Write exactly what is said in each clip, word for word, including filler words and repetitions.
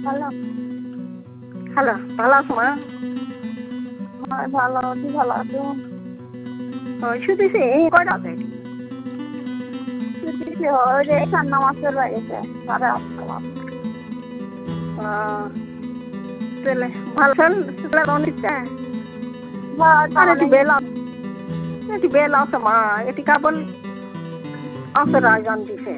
Hello. Hello, ভালো আছো মা? হ্যাঁ ভালো আছি, ভালো আছো? ওই শুতেছি, এই কয়টা বাজে? ছুটি ওই যে ঠান্ডা মাসের গেছে সাড়ে আটটা বাজে। তাহলে ভালো শুক্লা অনেকটা হ্যাঁ এটি বেলা এটি বেলা আছে মা, এটি কেবল আসর আয়োজন দিছে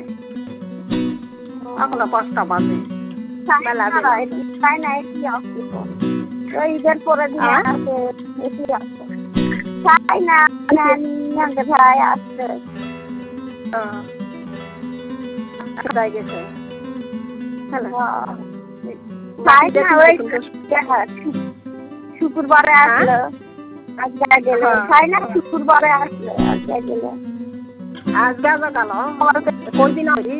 এখনো পাঁচটা বাজে। বেলা বেলা তাই না, এটি আসছে তো ওই ঈদের পরে দিয়ে হ্যাঁ? আসছে, এটি আসছে তাই না, নানকে ভাই আসছে। হয়ে গেছে। হ্যালো, তাই না, ওই শুক্রবারে আসলো আজকে গেল, তাই না শুক্রবারে আসলো আজকে গেল। আজ গাজা গেল কোন দিন হবে?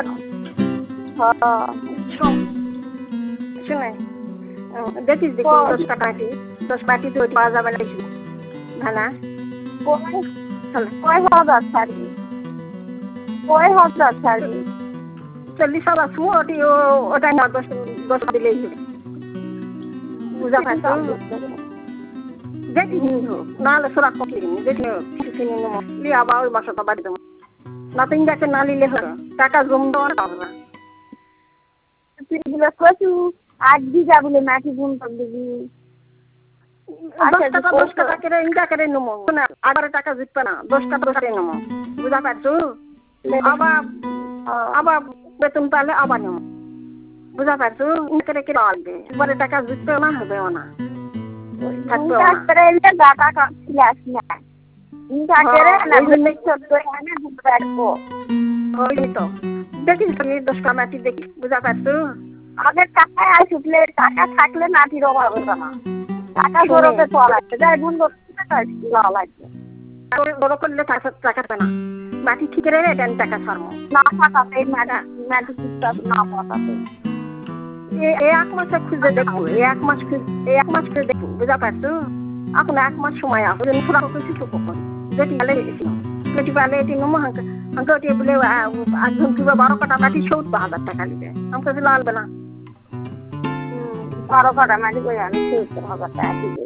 শুনে দেখিস দেখি দশটা পাটি দশ পাটি তো পাওয়া যাবে না ভালা কয় হাজার ছাড়বি, কয় হাজার ছাড়বি? চল্লিশ হাজার ছু ওটি ওটাই না দশ দশ দিলেই হবে। বুঝা পারছো? দেখি কিন্তু নাহলে সোরা কপি দেখি কিছু কিনে নেবো লি আবার ওই বাসাটা বাড়ি দেবো না তিন গাছে না নিলে হলো টাকা জম দেওয়ার পাবো না। কচু আট বিঘা বলে মাটি গুণ করে দিবি, দশ টাকা দশ টাকা করে ইনকা করে নেবো না, আবার টাকা জিতবে না, দশ টাকা দশ করে নেবো। বুঝা পারছো? আবার আবার বেতন পালে আবার নেবো। বুঝা পারছো? ইনকা করে আসবে এবারে টাকা জিতবে না, হবেও না, থাকবেও না। গাটা কাটছিল না ইনকা করে না ছোট্ট এনে দিতে পারবো। ওই তো দেখিস দশটা মাটি দেখি। বুঝা পারছো? আগে টাকায় আসলে টাকা থাকলে মাটির অভাব হতো না, টাকা জোরতে চলাচ্ছে যাই বন্ধু লাগবে বড় করলে টাকা থাকবে না, মাটি ঠিক রেখে দেন টাকা ছাড়বো না পাঠাতে মাটি ঠিকঠাক না পাঠাতে এই এক মাসে খুঁজে দেখবো, এই এক মাস এই এক মাস খুঁজে দেখবো। বুঝা পারছো? এখন এক মাস সময় আছে পুরা কিছু কখন যেটি পালে যেটি পালে এটি নমো হাঁকে হাঁকে ওটি বলে একজন তুই বারো কাটা মাটি সত্তর হাজার টাকা নিবে, আমাকে লালবে না। বারো কাটা মাটি করে আমি সত্তর হাজার টাকা দিবে।